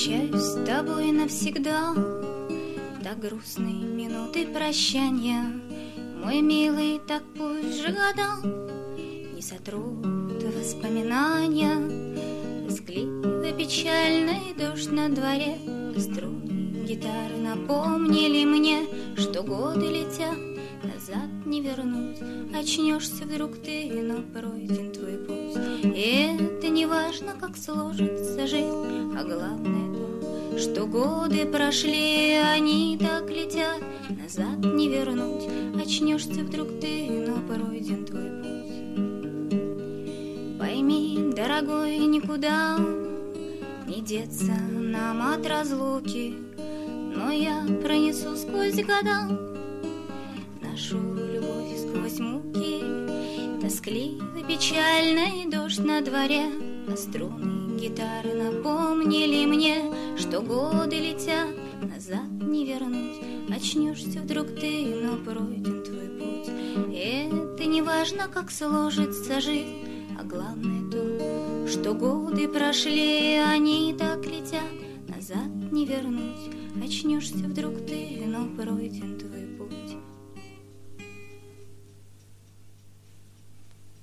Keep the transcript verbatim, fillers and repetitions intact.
Прощаюсь с тобой навсегда, до грустной минуты прощания. Мой милый, так пусть же года не сотрут воспоминания. Тоскливый, печальный дождь на дворе, струны гитары напомнили мне, что годы летят, назад не вернуть. Очнешься вдруг ты, но пройден твой путь. И это не важно, как сложится жизнь, а главное то, что годы прошли, они так летят, назад не вернуть. Очнешься вдруг ты, но пройден твой путь. Пойми, дорогой, никуда не деться нам от разлуки, но я пронесу сквозь года нашу любовь сквозь муки. Тоскливый, печальный дождь на дворе, а струны гитары напомнили мне, что годы летят, назад не вернуть. Очнешься вдруг ты, но пройден твой путь. И это не важно, как сложится жизнь, а главное то, что годы прошли, они так летят, назад не вернуть. Очнешься вдруг ты, но пройден твой путь.